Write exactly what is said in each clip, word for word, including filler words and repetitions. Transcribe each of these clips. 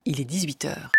Il est dix-huit heures.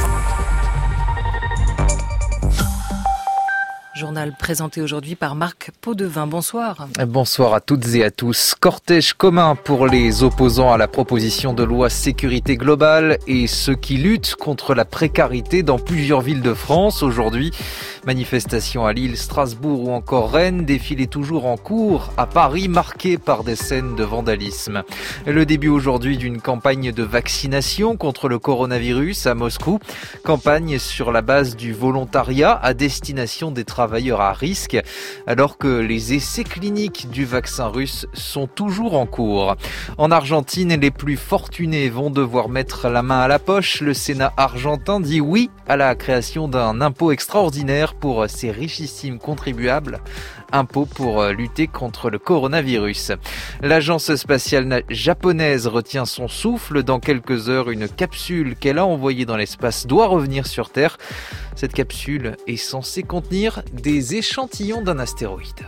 Journal présenté aujourd'hui par Marc Potvin. Bonsoir. Bonsoir à toutes et à tous. Cortège commun pour les opposants à la proposition de loi sécurité globale et ceux qui luttent contre la précarité dans plusieurs villes de France. Aujourd'hui, manifestation à Lille, Strasbourg ou encore Rennes, défilé toujours en cours à Paris, marqué par des scènes de vandalisme. Le début aujourd'hui d'une campagne de vaccination contre le coronavirus à Moscou. Campagne sur la base du volontariat à destination des travailleurs à risque, alors que les essais cliniques du vaccin russe sont toujours en cours. En Argentine, les plus fortunés vont devoir mettre la main à la poche. Le Sénat argentin dit oui à la création d'un impôt extraordinaire pour ses richissimes contribuables. Impôt pour lutter contre le coronavirus. L'agence spatiale japonaise retient son souffle. Dans quelques heures, une capsule qu'elle a envoyée dans l'espace doit revenir sur Terre. Cette capsule est censée contenir des échantillons d'un astéroïde.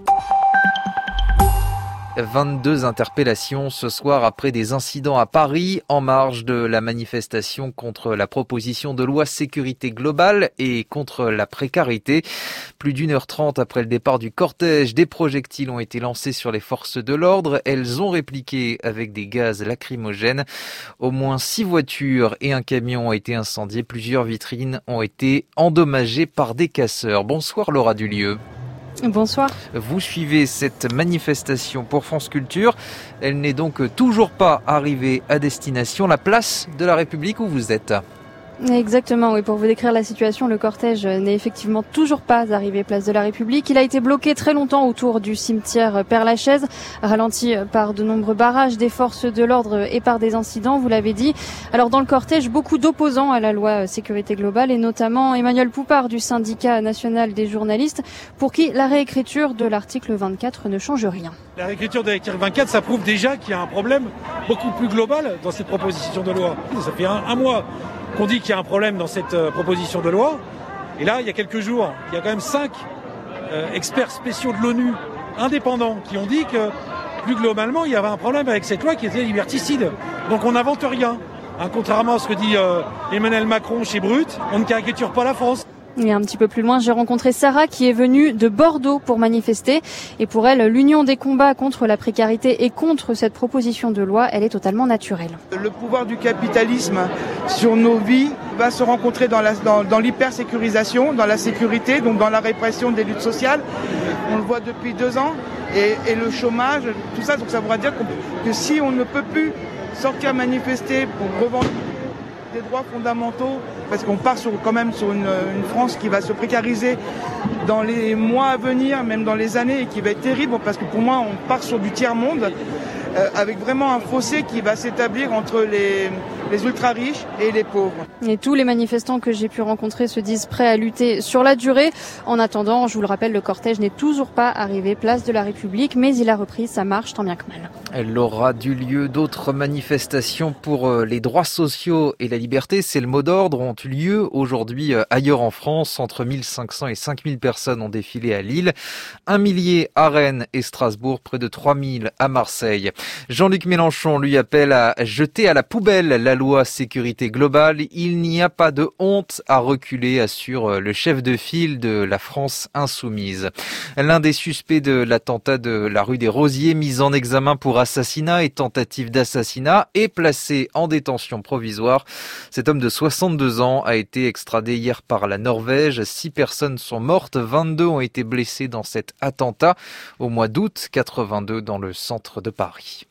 vingt-deux interpellations ce soir après des incidents à Paris en marge de la manifestation contre la proposition de loi sécurité globale et contre la précarité. Plus d'une heure trente après le départ du cortège, des projectiles ont été lancés sur les forces de l'ordre. Elles ont répliqué avec des gaz lacrymogènes. Au moins six voitures et un camion ont été incendiés. Plusieurs vitrines ont été endommagées par des casseurs. Bonsoir Laura Dulieu. Bonsoir. Vous suivez cette manifestation pour France Culture. Elle n'est donc toujours pas arrivée à destination. La place de la République où vous êtes ? Exactement, oui. Pour vous décrire la situation, le cortège n'est effectivement toujours pas arrivé place de la République. Il a été bloqué très longtemps autour du cimetière Père-Lachaise, ralenti par de nombreux barrages des forces de l'ordre et par des incidents, vous l'avez dit. Alors dans le cortège, beaucoup d'opposants à la loi sécurité globale et notamment Emmanuel Poupart du syndicat national des journalistes, pour qui la réécriture de l'article vingt-quatre ne change rien. La réécriture de l'article vingt-quatre, ça prouve déjà qu'il y a un problème beaucoup plus global dans cette proposition de loi. Ça fait un, un mois qu'on dit qu'il y a un problème dans cette euh, proposition de loi. Et là, il y a quelques jours, il y a quand même cinq euh, experts spéciaux de l'ONU indépendants qui ont dit que, plus globalement, il y avait un problème avec cette loi qui était liberticide. Donc on n'invente rien. Hein, contrairement à ce que dit euh, Emmanuel Macron chez Brut, on ne caricature pas la France. Et un petit peu plus loin, j'ai rencontré Sarah qui est venue de Bordeaux pour manifester. Et pour elle, l'union des combats contre la précarité et contre cette proposition de loi, elle est totalement naturelle. Le pouvoir du capitalisme sur nos vies va se rencontrer dans, la, dans, dans l'hypersécurisation, dans la sécurité, donc dans la répression des luttes sociales. On le voit depuis deux ans. Et, et le chômage, tout ça, donc ça voudra dire que si on ne peut plus sortir manifester pour revendiquer des droits fondamentaux, parce qu'on part sur, quand même sur une, une France qui va se précariser dans les mois à venir, même dans les années, et qui va être terrible, parce que pour moi, on part sur du tiers-monde, euh, avec vraiment un fossé qui va s'établir entre les, les ultra-riches et les pauvres. Et tous les manifestants que j'ai pu rencontrer se disent prêts à lutter sur la durée. En attendant, je vous le rappelle, le cortège n'est toujours pas arrivé place de la République, mais il a repris sa marche tant bien que mal. Elle aura du lieu. D'autres manifestations pour les droits sociaux et la liberté, c'est le mot d'ordre, ont eu lieu aujourd'hui ailleurs en France. Entre mille cinq cents et cinq mille personnes ont défilé à Lille, un millier à Rennes et Strasbourg, près de trois mille à Marseille. Jean-Luc Mélenchon lui appelle à jeter à la poubelle la loi sécurité globale. Il n'y a pas de honte à reculer, assure le chef de file de la France insoumise. L'un des suspects de l'attentat de la rue des Rosiers, mis en examen pour assassinat et tentative d'assassinat, est placé en détention provisoire. Cet homme de soixante-deux ans a été extradé hier par la Norvège. Six personnes sont mortes, vingt-deux ont été blessées dans cet attentat au mois d'août, quatre-vingt-deux dans le centre de Paris.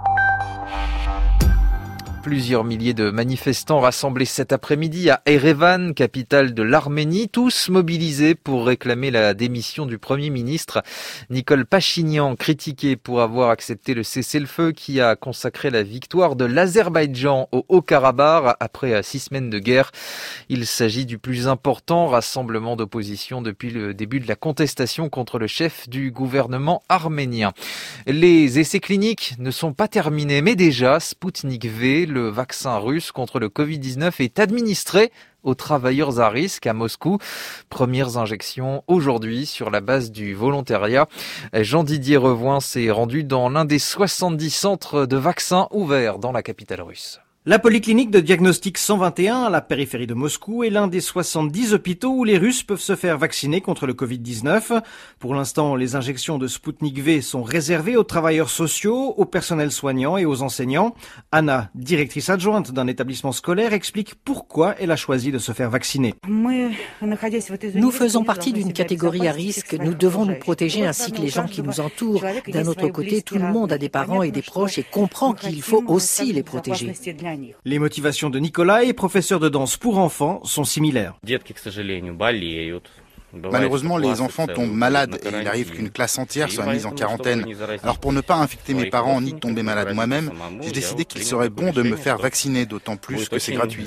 Plusieurs milliers de manifestants rassemblés cet après-midi à Erevan, capitale de l'Arménie, tous mobilisés pour réclamer la démission du Premier ministre. Nicole Pachinian, critiqué pour avoir accepté le cessez-le-feu qui a consacré la victoire de l'Azerbaïdjan au Haut-Karabakh après six semaines de guerre. Il s'agit du plus important rassemblement d'opposition depuis le début de la contestation contre le chef du gouvernement arménien. Les essais cliniques ne sont pas terminés, mais déjà, Sputnik V, le vaccin russe contre le covid dix-neuf, est administré aux travailleurs à risque à Moscou. Premières injections aujourd'hui sur la base du volontariat. Jean-Didier Revoin s'est rendu dans l'un des soixante-dix centres de vaccins ouverts dans la capitale russe. La polyclinique de diagnostic cent vingt et un à la périphérie de Moscou est l'un des soixante-dix hôpitaux où les Russes peuvent se faire vacciner contre le covid dix-neuf. Pour l'instant, les injections de Sputnik V sont réservées aux travailleurs sociaux, au personnel soignant et aux enseignants. Anna, directrice adjointe d'un établissement scolaire, explique pourquoi elle a choisi de se faire vacciner. Nous faisons partie d'une catégorie à risque. Nous devons nous protéger ainsi que les gens qui nous entourent. D'un autre côté, tout le monde a des parents et des proches et comprend qu'il faut aussi les protéger. Les motivations de Nikolai, professeur de danse pour enfants, sont similaires. Malheureusement, les enfants tombent malades et il arrive qu'une classe entière soit mise en quarantaine. Alors pour ne pas infecter mes parents ni tomber malade moi-même, j'ai décidé qu'il serait bon de me faire vacciner, d'autant plus que c'est gratuit.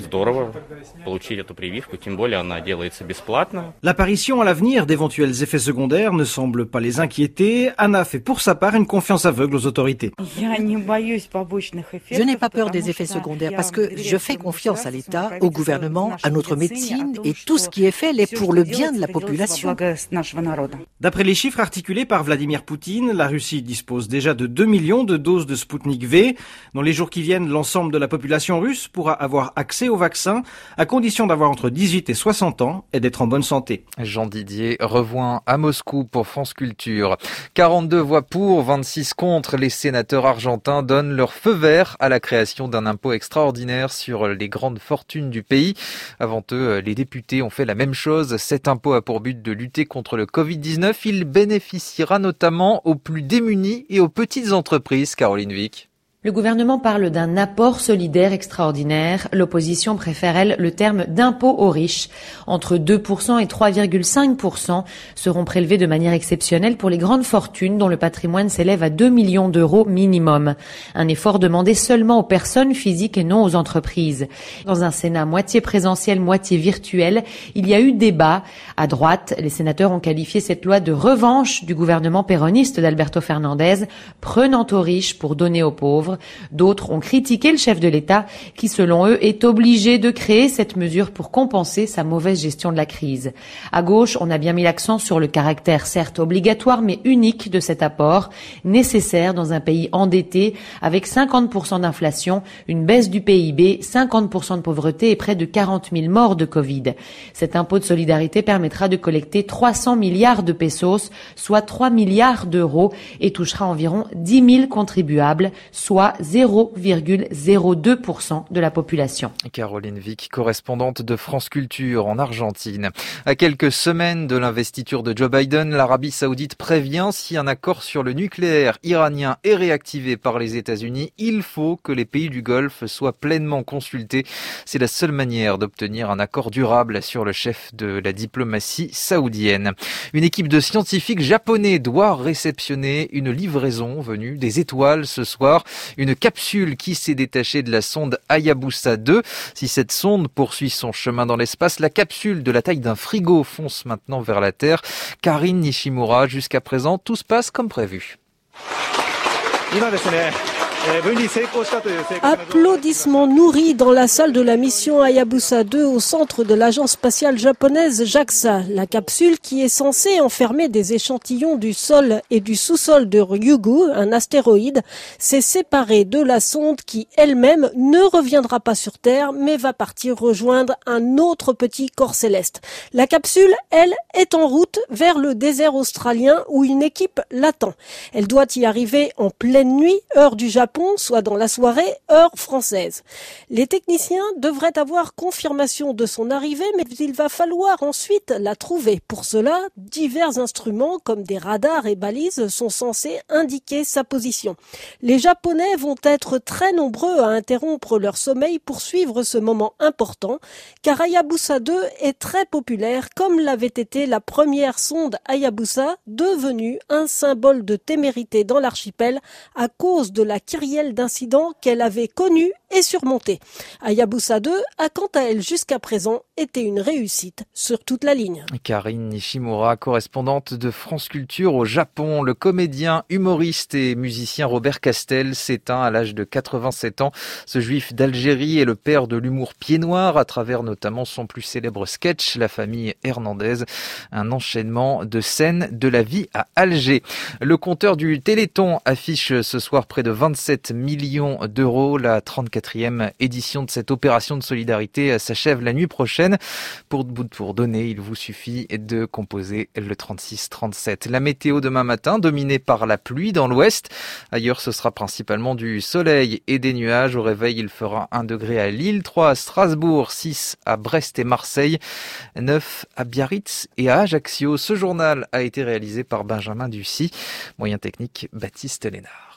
L'apparition à l'avenir d'éventuels effets secondaires ne semble pas les inquiéter. Anna fait pour sa part une confiance aveugle aux autorités. Je n'ai pas peur des effets secondaires parce que je fais confiance à l'État, au gouvernement, à notre médecine et tout ce qui est fait l'est pour le bien de la population. D'après les chiffres articulés par Vladimir Poutine, la Russie dispose déjà de deux millions de doses de Sputnik V. Dans les jours qui viennent, l'ensemble de la population russe pourra avoir accès au vaccin à condition d'avoir entre dix-huit et soixante ans et d'être en bonne santé. Jean Didier rejoint à Moscou pour France Culture. quarante-deux voix pour, vingt-six contre. Les sénateurs argentins donnent leur feu vert à la création d'un impôt extraordinaire sur les grandes fortunes du pays. Avant eux, les députés ont fait la même chose. Cet impôt a pour but de lutter contre le covid dix-neuf. Il bénéficiera notamment aux plus démunis et aux petites entreprises. Caroline Vic. Le gouvernement parle d'un apport solidaire extraordinaire. L'opposition préfère, elle, le terme d'impôt aux riches. Entre deux pour cent et trois virgule cinq pour cent seront prélevés de manière exceptionnelle pour les grandes fortunes dont le patrimoine s'élève à deux millions d'euros minimum. Un effort demandé seulement aux personnes physiques et non aux entreprises. Dans un Sénat moitié présentiel, moitié virtuel, il y a eu débat. À droite, les sénateurs ont qualifié cette loi de revanche du gouvernement péroniste d'Alberto Fernandez, prenant aux riches pour donner aux pauvres. D'autres ont critiqué le chef de l'État qui, selon eux, est obligé de créer cette mesure pour compenser sa mauvaise gestion de la crise. À gauche, on a bien mis l'accent sur le caractère certes obligatoire mais unique de cet apport, nécessaire dans un pays endetté avec cinquante pour cent d'inflation, une baisse du P I B, cinquante pour cent de pauvreté et près de quarante mille morts de Covid. Cet impôt de solidarité permettra de collecter trois cents milliards de pesos, soit trois milliards d'euros et touchera environ dix mille contribuables, soit zéro virgule zéro deux pour cent de la population. Caroline Vic, correspondante de France Culture en Argentine. À quelques semaines de l'investiture de Joe Biden, l'Arabie Saoudite prévient si un accord sur le nucléaire iranien est réactivé par les États-Unis, il faut que les pays du Golfe soient pleinement consultés. C'est la seule manière d'obtenir un accord durable sur le chef de la diplomatie saoudienne. Une équipe de scientifiques japonais doit réceptionner une livraison venue des étoiles ce soir. Une capsule qui s'est détachée de la sonde Hayabusa deux. Si cette sonde poursuit son chemin dans l'espace, la capsule de la taille d'un frigo fonce maintenant vers la Terre. Karine Nishimura, jusqu'à présent, tout se passe comme prévu. Applaudissements nourris dans la salle de la mission Hayabusa deux au centre de l'agence spatiale japonaise JAXA. La capsule qui est censée enfermer des échantillons du sol et du sous-sol de Ryugu, un astéroïde, s'est séparée de la sonde qui elle-même ne reviendra pas sur Terre mais va partir rejoindre un autre petit corps céleste. La capsule, elle, est en route vers le désert australien où une équipe l'attend. Elle doit y arriver en pleine nuit, heure du Japon, soit dans la soirée, heure française. Les techniciens devraient avoir confirmation de son arrivée, mais il va falloir ensuite la trouver. Pour cela, divers instruments comme des radars et balises sont censés indiquer sa position. Les Japonais vont être très nombreux à interrompre leur sommeil pour suivre ce moment important, car Hayabusa deux est très populaire, comme l'avait été la première sonde Hayabusa, devenue un symbole de témérité dans l'archipel à cause de la kyrielle d'incidents qu'elle avait connus et surmontés. Hayabusa deux a quant à elle jusqu'à présent été une réussite sur toute la ligne. Karine Nishimura, correspondante de France Culture au Japon. Le comédien, humoriste et musicien Robert Castel s'éteint à l'âge de quatre-vingt-sept ans. Ce juif d'Algérie est le père de l'humour pied noir à travers notamment son plus célèbre sketch, La famille Hernandez, un enchaînement de scènes de la vie à Alger. Le compteur du Téléthon affiche ce soir près de vingt-sept millions d'euros. La trente-quatrième quatrième édition de cette opération de solidarité s'achève la nuit prochaine. Pour, pour donner, il vous suffit de composer le trente-six trente-sept. La météo demain matin, dominée par la pluie dans l'ouest. Ailleurs, ce sera principalement du soleil et des nuages. Au réveil, il fera un degré à Lille, trois à Strasbourg, six à Brest et Marseille, neuf à Biarritz et à Ajaccio. Ce journal a été réalisé par Benjamin Ducy. Moyen technique, Baptiste Lénard.